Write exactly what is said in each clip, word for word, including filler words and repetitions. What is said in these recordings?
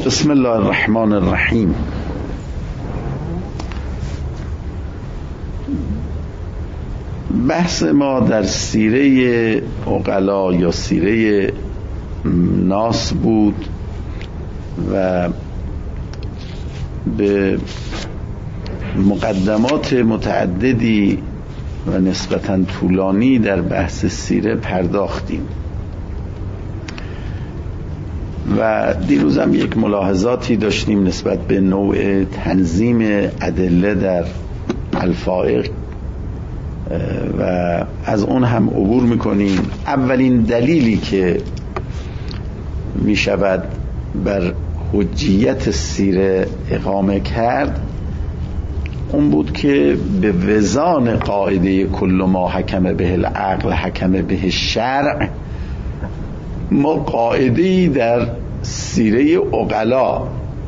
بسم الله الرحمن الرحیم. بحث ما در سیره عقلا یا سیره ناس بود و به مقدمات متعددی و نسبتاً طولانی در بحث سیره پرداختیم و دیروزم یک ملاحظاتی داشتیم نسبت به نوع تنظیم ادله در الفائق و از اون هم عبور میکنیم. اولین دلیلی که میشود بر حجیت سیره اقامه کرد اون بود که به وزان قاعده کل ما حکم به العقل حکم به شرع ما قاعده‌ای در سیره عقلا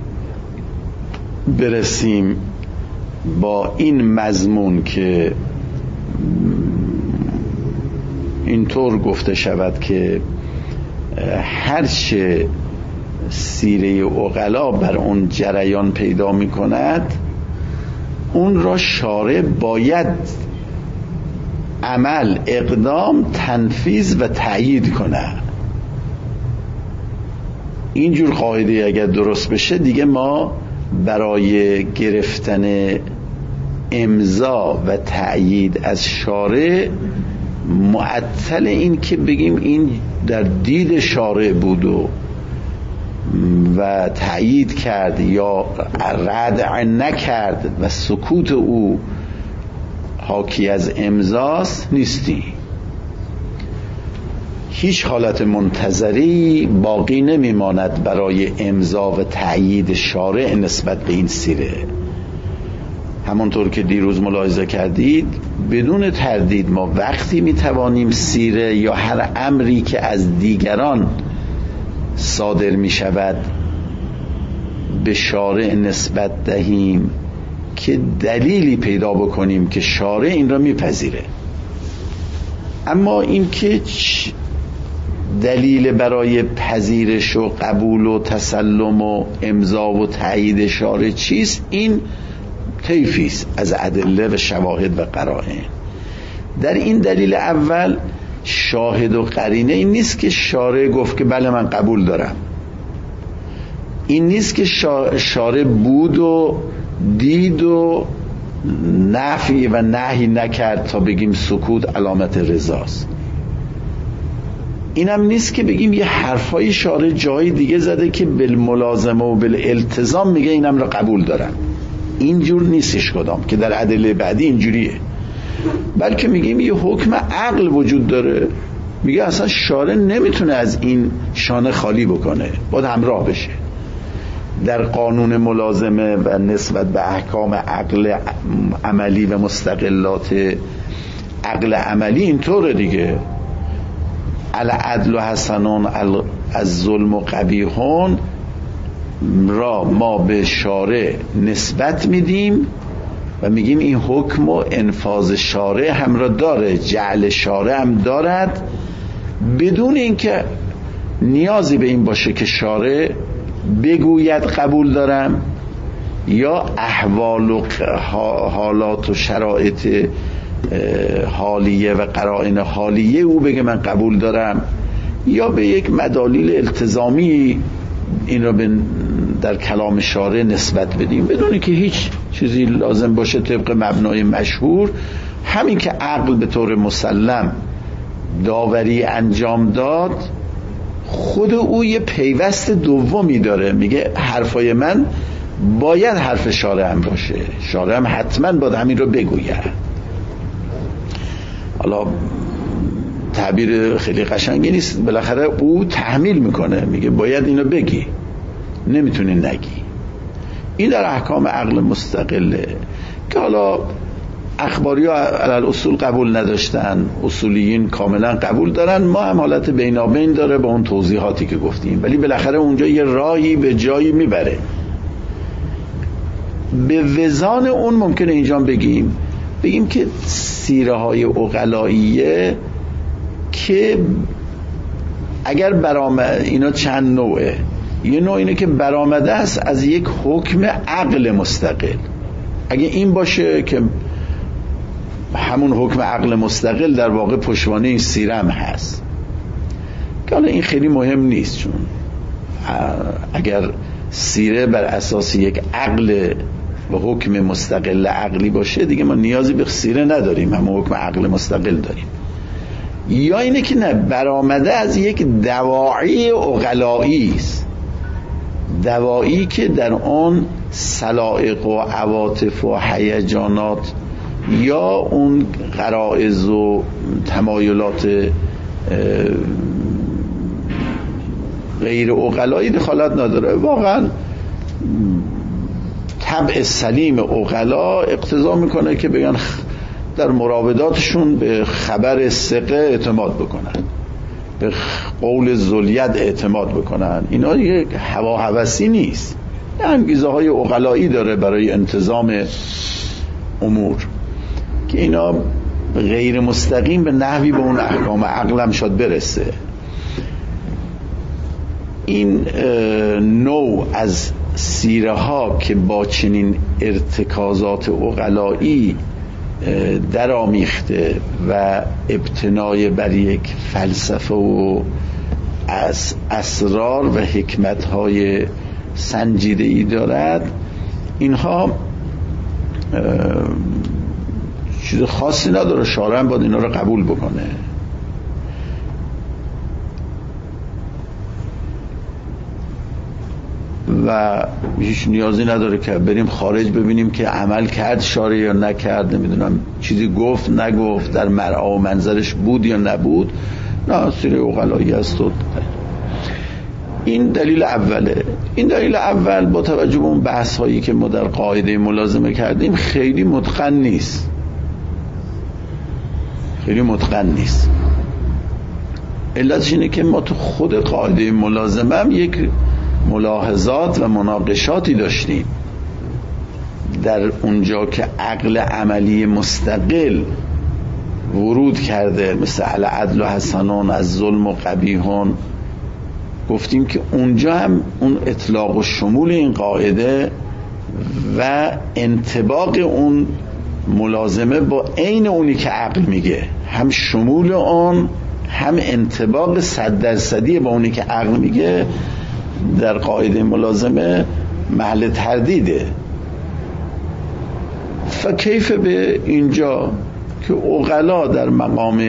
برسیم با این مضمون که اینطور گفته شود که هرچه سیره عقلا بر اون جریان پیدا می کند اون را شارع باید عمل، اقدام، تنفیذ و تأیید کند. اینجور قاعده اگر درست بشه دیگه ما برای گرفتن امضا و تأیید از شارع معطل این که بگیم این در دید شارع بود و و تأیید کرد یا رد نکرد و سکوت او حاکی از امضاست نیستی. هیچ حالت منتظری باقی نمیماند برای امضا و تأیید شارع نسبت به این سیره. همانطور که دیروز ملاحظه کردید بدون تردید ما وقتی میتوانیم سیره یا هر امری که از دیگران صادر می شود به شارع نسبت دهیم که دلیلی پیدا بکنیم که شارع این را میپذیره. اما این که دلیل برای پذیرش و قبول و تسلم و امضا و تایید شارع چیست؟ این طیفیست از ادله و شواهد و قرائن. در این دلیل اول شاهد و قرینه این نیست که شارع گفت که بله من قبول دارم، این نیست که شارع بود و دید و نفی و نهی نکرد تا بگیم سکوت علامت رضاست. اینم نیست که بگیم یه حرفای شارع جای دیگه زده که بالملازمه و بالالتزام میگه اینم را قبول دارم. اینجور نیستش کدام که در ادله بعدی اینجوریه، بلکه میگیم یه حکم عقل وجود داره، میگه اصلا شارع نمیتونه از این شانه خالی بکنه، باید همراه بشه. در قانون ملازمه و نسبت به احکام عقل عملی و مستقلات عقل عملی اینطوره دیگه. العدل و حسنون از ظلم و قبیحون را ما به شارع نسبت میدیم و میگیم این حکم و انفاذ شارع هم را داره، جعل شارع هم دارد، بدون اینکه نیازی به این باشه که شارع بگوید قبول دارم یا احوال و حالات و شرایط حالیه و قرائن حالیه او بگه من قبول دارم یا به یک مدالیل التزامی این را در کلام شارع نسبت بدیم بدون که هیچ چیزی لازم باشه طبق مبنای مشهور. همین که عقل به طور مسلم داوری انجام داد خود او یه پیوست دومی داره، میگه حرفای من باید حرف شارع هم باشه، شارع هم حتما باید همین رو بگوید. حالا تعبیر خیلی قشنگی نیست، بالاخره او تحمیل میکنه، میگه باید اینو بگی، نمیتونی نگی. این در احکام عقل مستقله که حالا اخباری ها علل اصول قبول نداشتن، اصولیین کاملا قبول دارن، ما هم حالت بینابین داره با اون توضیحاتی که گفتیم، ولی بالاخره اونجا یه راهی به جایی میبره. به وزان اون ممکنه اینجا بگیم بگیم که سیره های عقلاییه که اگر برام اینا چند نوعه، یه نوع اینه که برآمده است از یک حکم عقل مستقل. اگه این باشه که همون حکم عقل مستقل در واقع پشتوانه این سیره هم هست، که حالا این خیلی مهم نیست، چون اگر سیره بر اساس یک عقل و حکم مستقل عقلی باشه دیگه ما نیازی به سیره نداریم، هم حکم عقل مستقل داریم. یا اینه که نه، برآمده از یک دواعی عقلایی است، دواعی که در آن سلائق و عواطف و هیجانات یا اون غرائز و تمایلات غیر عقلایی دخالت نداره. واقعا طبع سلیم عقلا اقتضا میکنه که بگن در مراوداتشون به خبر ثقه اعتماد بکنن، به قول ذوالید اعتماد بکنن. اینا یک هوا هوسی نیست، انگیزه های عقلایی داره برای انتظام امور که اینا غیر مستقیم به نحوی به اون احکام عقلم شاید برسه. این نوع از سیره ها که با چنین ارتکازات عقلایی در آمیخته و ابتنای بر یک فلسفه و از اسرار و حکمت های سنجیده ای دارد، اینها چیز خاصی نداره، شارع باید اینا رو قبول بکنه. و هیچ نیازی نداره که بریم خارج ببینیم که عمل کرد شارع یا نکرد، نمیدونم چیزی گفت نگفت، در مرعا و منظرش بود یا نبود. نه، سیره عقلایی است. این دلیل اوله. این دلیل اول با توجه به اون بحث هایی که ما در قاعده ملازمه کردیم خیلی متقن نیست، خیلی متقن نیست. علتش اینه که ما تو خود قاعده ملازمه هم یک ملاحظات و مناقشاتی داشتیم. در اونجا که عقل عملی مستقل ورود کرده، مثل العدل و حسنون از ظلم و قبیحون، گفتیم که اونجا هم اون اطلاق و شمول این قاعده و انطباق اون ملازمه با عین اونی که عقل میگه، هم شمول اون هم انطباق صد درصدی با اونی که عقل میگه، در قاعده ملازمه محل تردیده. فکیف به اینجا که عقلا در مقام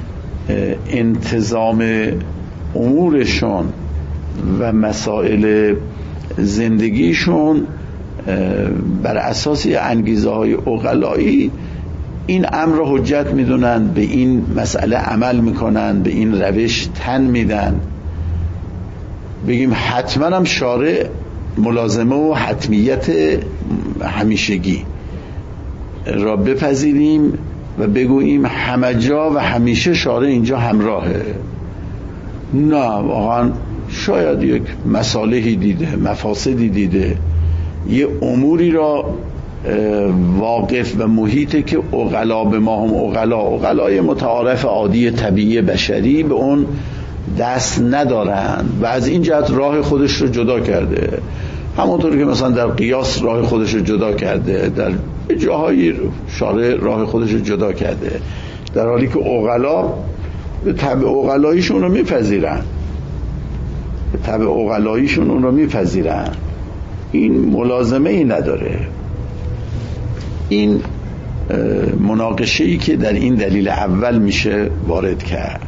انتظام امورشون و مسائل زندگیشون بر اساس انگیزه های عقلایی این امر رو حجت میدونن، به این مسئله عمل میکنن، به این روش تن میدن. بگیم حتما هم شارع ملازمه و حتمیت همیشگی را بپذیریم و بگوییم همه جا و همیشه شارع اینجا همراهه. نه، واقعا شاید یک مصالحی دیده، مفاسدی دیده، یه اموری را واقف و محیطه که عقلا به ما هم عقلا عقلای متعارف عادی طبیعی بشری به اون دست ندارن و از این جهت راه خودش رو جدا کرده. همونطور که مثلا در قیاس راه خودش رو جدا کرده، در جاهایی شارع راه خودش رو جدا کرده، در حالی که عقلا به طبع عقلاییشون رو میپذیرن، به طبع عقلاییشون اون رو میپذیرن. این ملازمه ای نداره. این مناقشه‌ای که در این دلیل اول میشه وارد کرد.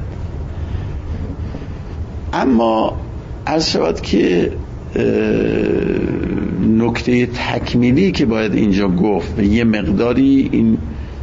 اما عرض شود که نکته تکمیلی که باید اینجا گفت و یه مقداری این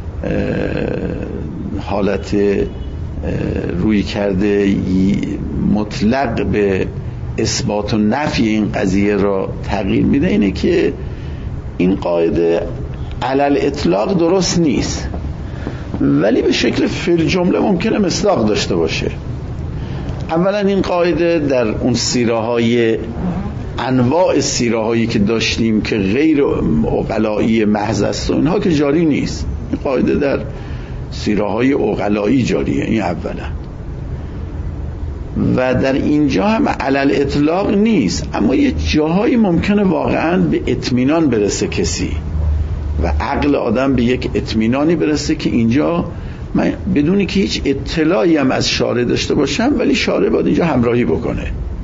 حالت روی کرده مطلق به اثبات و نفی این قضیه را تغییر میده، اینه که این قاعده علل اطلاق درست نیست، ولی به شکل فیل جمله ممکنه مصداق داشته باشه. اولا این قاعده در اون سیره های انواع سیره هایی که داشتیم که غیر عقلایی محض است و اینها که جاری نیست. این قاعده در سیره های عقلایی جاریه. این اولا. و در اینجا هم علل اطلاق نیست، اما یه جاهایی ممکنه واقعا به اطمینان برسه کسی و عقل آدم به یک اطمینانی برسه که اینجا من بدونی که هیچ اطلاعی هم از شارع داشته باشم ولی شارع باید اینجا همراهی بکنه.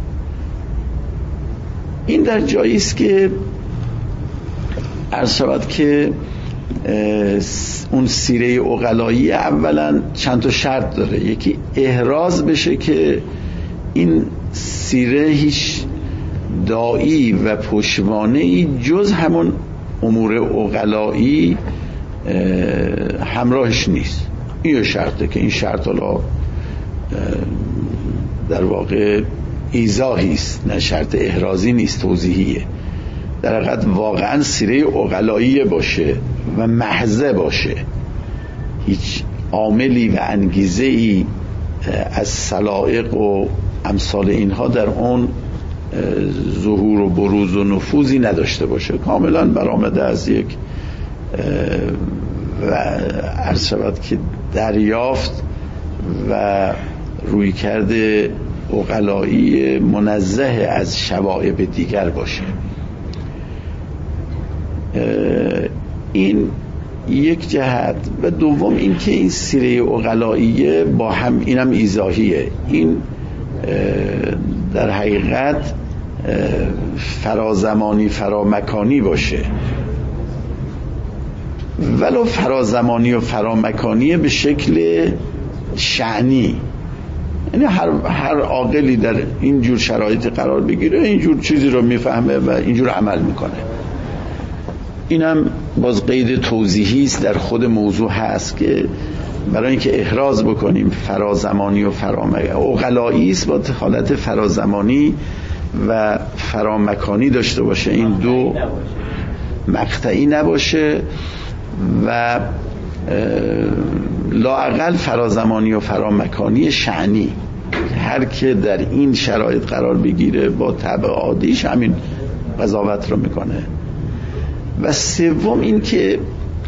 این در جایی است که عرض شود که اون سیره عقلایی اولا چند تا شرط داره. یکی احراز بشه که این سیره هیچ داعی و پشتوانه‌ای جز همون امور عقلایی همراهش نیست. این شرطه که این شرط حالا در واقع ایضاحی است، نه شرط احرازی نیست، توضیحیه. در حقیقت واقعا سیره عقلایی باشه و محضه باشه، هیچ عاملی و انگیزه‌ای از سلائق و امثال اینها در اون ظهور و بروز و نفوذی نداشته باشه، کاملا برآمده از یک و عرض شود که دریافت و روی کرده عقلایی منزه از شوائب دیگر باشه. این یک جهت. و دوم این که این سیره عقلاییه با هم اینم ایضاحیه، این در حقیقت فرازمانی فرامکانی باشه، ولو فرازمانی و فرامکانی به شکل شأنی، یعنی هر هر عاقلی در این جور شرایط قرار بگیره اینجور چیزی رو میفهمه و اینجور عمل میکنه. اینم باز قید توضیحی است در خود موضوع هست که برای اینکه احراز بکنیم فرازمانی و فرامکانی، عقلایی است با حالت فرازمانی و فرامکانی داشته باشه، این دو مقطعی نباشه و لااقل فرازمانی و فرامکانی شأنی، هر که در این شرایط قرار بگیره با طبع عادیش همین قضاوت رو میکنه. و سوم این که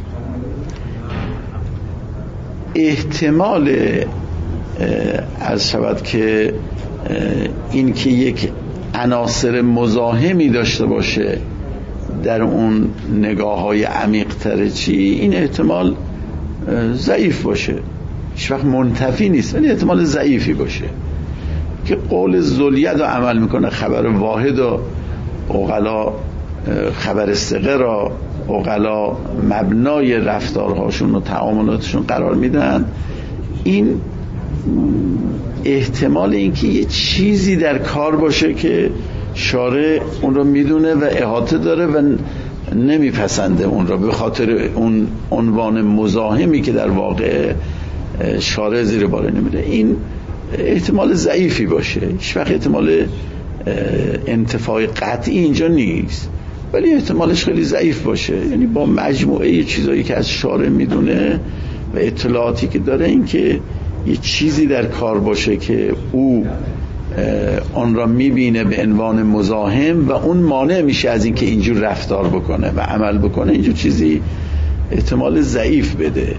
احتمال عرض شود که این که یک عناصر مزاحمی داشته باشه در اون نگاه های عمیق تر چی، این احتمال ضعیف باشه، هیچ وقت منتفی نیست ولی احتمال ضعیفی باشه که قول ذوالید رو عمل میکنه، خبر واحد و عقلا خبر ثقه را عقلا مبنای رفتارهاشون و تعاملاتشون قرار میدن. این احتمال اینکه یه چیزی در کار باشه که شارع اون رو میدونه و احاطه داره و نمیپسنده اون رو به خاطر اون عنوان مزاحمی که در واقع شارع زیر بار نمیده، این احتمال ضعیفی باشه، هیچ وقت احتمال انتفاع قطعی اینجا نیست ولی احتمالش خیلی ضعیف باشه. یعنی با مجموعه چیزایی که از شارع میدونه و اطلاعاتی که داره، این که یه چیزی در کار باشه که او آن را میبینه به عنوان مزاحم و اون مانع میشه از اینکه اینجور رفتار بکنه و عمل بکنه، اینجور چیزی احتمال ضعیف بده.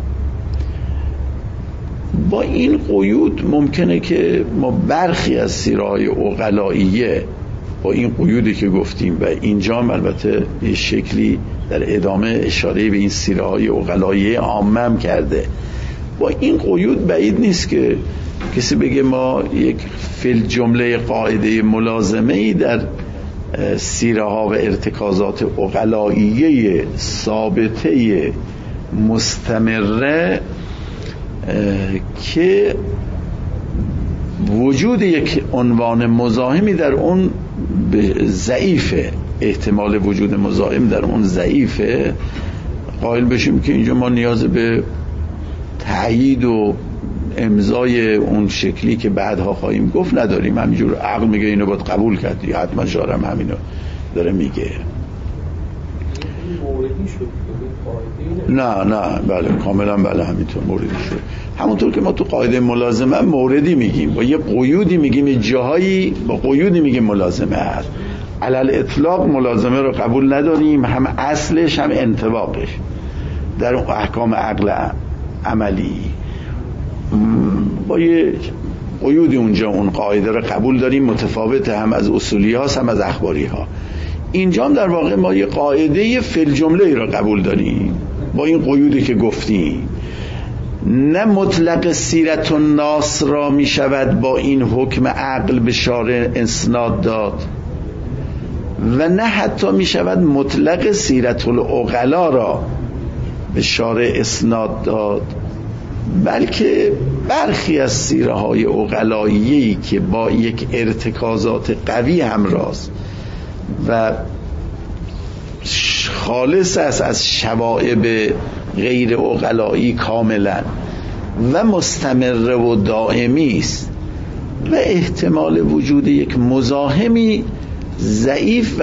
با این قیود ممکنه که ما برخی از سیره‌های عقلاییه با این قیودی که گفتیم و اینجا البته یه شکلی در ادامه اشاره به این سیره‌های عقلاییه عامم کرده، با این قیود بعید نیست که کسی بگه ما یک فی جمله قاعده ملازمه‌ای در سیره ها و ارتکازات عقلاییه ثابته مستمره که وجود یک عنوان مزاحمی در اون ضعیفه، احتمال وجود مزاحم در اون ضعیفه، قائل بشیم که اینجا ما نیاز به تایید و امضای اون شکلی که بعدها خواهیم گفت نداریم. همینجور عقل میگه اینو باید قبول کردی، حتما شارم همینو داره میگه. نه نه بله کاملا بله همینطور موردی شد، همونطور که ما تو قاعده ملازمه موردی میگیم، با یه قیودی میگیم، یه جاهایی با قیودی میگیم ملازمه هست، علل اطلاق ملازمه رو قبول نداریم، هم اصلش هم انطباقش در احکام عقل عملی. با یه قیودی اونجا اون قاعده رو قبول داریم، متفاوته هم از اصولی هاست هم از اخباری ها. اینجا هم در واقع ما یه قاعده فل جمله ای رو قبول داریم با این قیودی که گفتیم. نه مطلق سیرت الناس را می شود با این حکم عقل به شارع اسناد داد و نه حتی می شود مطلق سیرت العقلا را به شارع اسناد داد، بلکه برخی از سیره های عقلایی که با یک ارتکازات قوی همراست و خالص است از شوائب غیر عقلایی کاملا و مستمر و دائمی است و احتمال وجود یک مزاحمی ضعیف و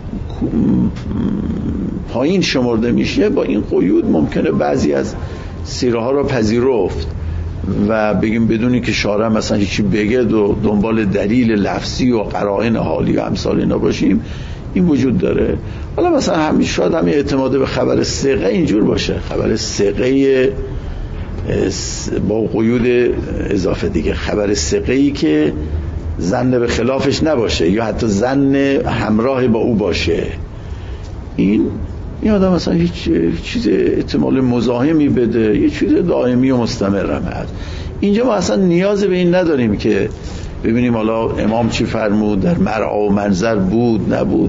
پایین شمرده میشه، با این قیود ممکنه بعضی از سیره ها را پذیرفت و بگیم بدونی که شارع مثلا هیچی بگه و دنبال دلیل لفظی و قرائن حالی و امثال اینا باشیم، این وجود داره. حالا مثلا همیشه شاید همین اعتماد به خبر ثقه اینجور باشه، خبر ثقه با قیود اضافه دیگه، خبر ثقه‌ای که ظن به خلافش نباشه یا حتی ظن همراه با او باشه. این این آدم مثلا هیچ چیز احتمال مزاحمی بده، یه چیز دائمی و مستمر هم هست. اینجا ما اصلا نیاز به این نداریم که ببینیم حالا امام چی فرمود، در مرعا و منظر بود نبود،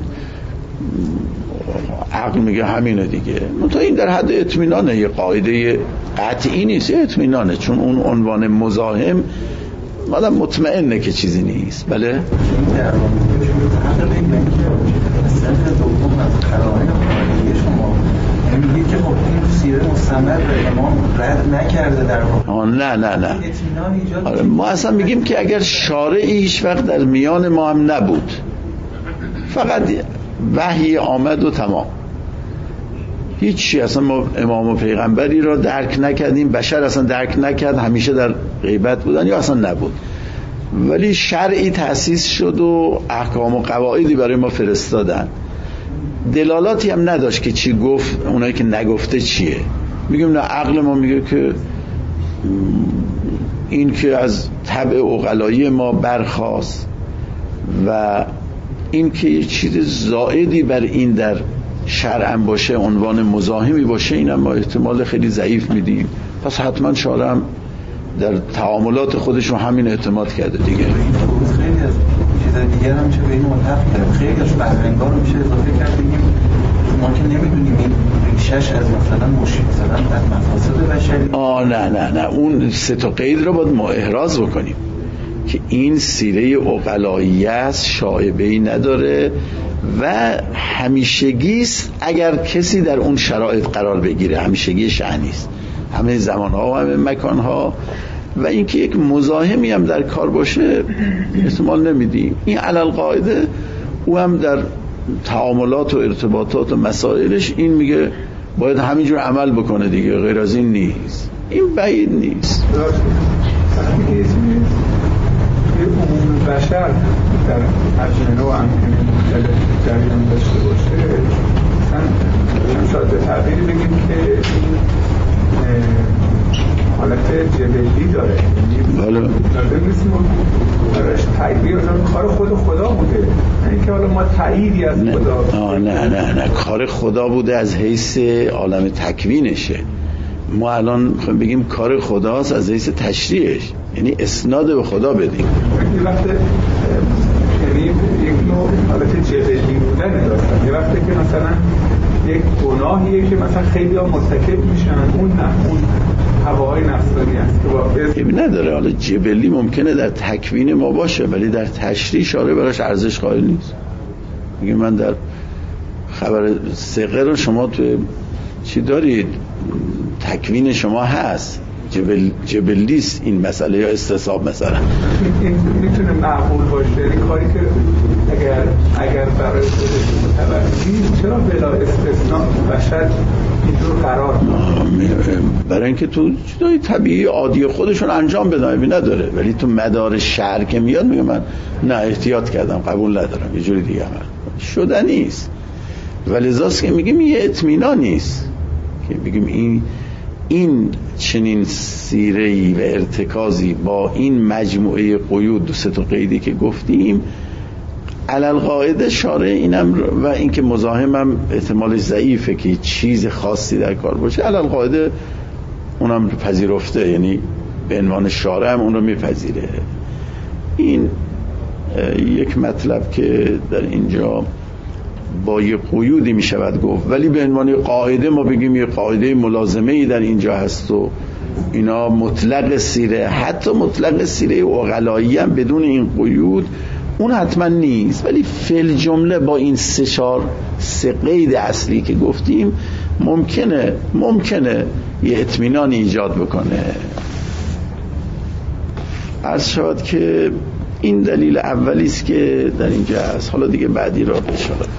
عقل میگه همینه دیگه. منتها این در حد اطمینانه، یه قاعده قطعی نیست، یه اطمینانه، چون اون عنوان مزاحم آدم مطمئنه که چیزی نیست. بله میگید که خب این سیره مستمر امام رد نکرده در واقع. نه نه نه آره، ما اصلا میگیم که اگر شارعی هیچ وقت در میان ما هم نبود، فقط وحی آمد و تمام، هیچی، اصلا ما امام و پیغمبری را درک نکردیم، بشر اصلا درک نکرد، همیشه در غیبت بودن یا اصلا نبود، ولی شرعی تأسیس شد و احکام و قواعدی برای ما فرستادن، دلالاتی هم نداشت که چی گفت، اونایی که نگفته چیه. میگیم نه، عقل ما میگه که این که از طبع عقلایی ما برخاست و این که یه چیز زائدی بر این در شرع باشه، عنوان مزاحمی باشه، این هم ما احتمال خیلی ضعیف میدیم. پس حتما شارع هم در تعاملات خودش رو همین اعتماد کرده دیگه. خیلی از چیزای دیگر هم چه به این ملحق کرد، خیلی از فرهنگ‌ها رو میشه اضافه کرد، بگیم ما که نمیدونیم این ریشش از مثلا مشکل زدن از مفاسد بشری. آه نه نه نه اون سه تا قید رو باید ما احراز بکنیم که این سیره عقلایی است، شایبه‌ای نداره و همیشگیست اگر کسی در اون شرایط قرار بگیره، همیشگی شأنی است، همه زمان‌ها و همه مکان‌ها. و اینکه یک مزاحمی هم در کار باشه احتمال نمیدیم. این علل قاعده او هم در تعاملات و ارتباطات و مسائلش این میگه باید همینجور عمل بکنه دیگه، غیر از این نیست. این بعید نیست. وقتی که عموم بشر در اجنه و امکنه مختلف جریان داشته باشه، مثلا شاید به تعبیری بگیم که این حالت جبلی داره، بله بگیسیم برایش تایید کار خود خدا بوده، یعنی که حالا ما تاییدی از نه. خدا آه نه نه نه کار خدا بوده از حیث عالم تکوینشه. ما الان میخوایم بگیم کار خداست از حیث تشریعش، یعنی اسناد به خدا بدیم. یه وقت یعنی یک نوع حالت جبلی بودن داستن، یه وقتی که مثلا یک گناهیه که مثلا خیلی ها مرتکب میشن، اون نه، اون هواهای نفسانی هست که با نداره. حالا جبلی ممکنه در تکوین ما باشه ولی در تشریع شارع براش ارزش قائل نیست. میگه من در خبر ثقه رو شما تو چی دارید، تکوین شما هست، جبل جبلیست این مسئله یا استصحاب مثلا این میتونه معقول باشه، یعنی کاری که اگر اگر برای خودش متوجهی چرا بلا استثناء بشر اینجور قرار برای اینکه تو چیزای طبیعی عادی خودشون انجام بدن بی نداره، ولی تو مدار شرع که میاد میگه من نه احتیاط کردم قبول ندارم، یه جوری دیگه عمل شده نیست. ولی لذاست که میگیم یه اطمینان نیست که بگیم این این چنین سیره‌ای و ارتکازی با این مجموعه قیود دو سه تا قیدی که گفتیم علالقاعده شارع اینم و اینکه مزاحمم احتمالش ضعیفه که چیز خاصی در کار باشه، علالقاعده اونم پذیرفته، یعنی به عنوان شارع هم اون رو میپذیره. این یک مطلب که در اینجا با یه قیودی میشود گفت، ولی به عنوان قاعده ما بگیم یه قاعده ملازمه‌ای در اینجا هست و اینا مطلق سیره، حتی مطلق سیره عقلایی هم بدون این قیود اون حتما نیست، ولی فل جمله با این سه چهار سه قید اصلی که گفتیم ممکنه ممکنه یه اطمینان ایجاد بکنه. عرض شد که این دلیل اولی است که در اینجا هست. حالا دیگه بعدی را اشاره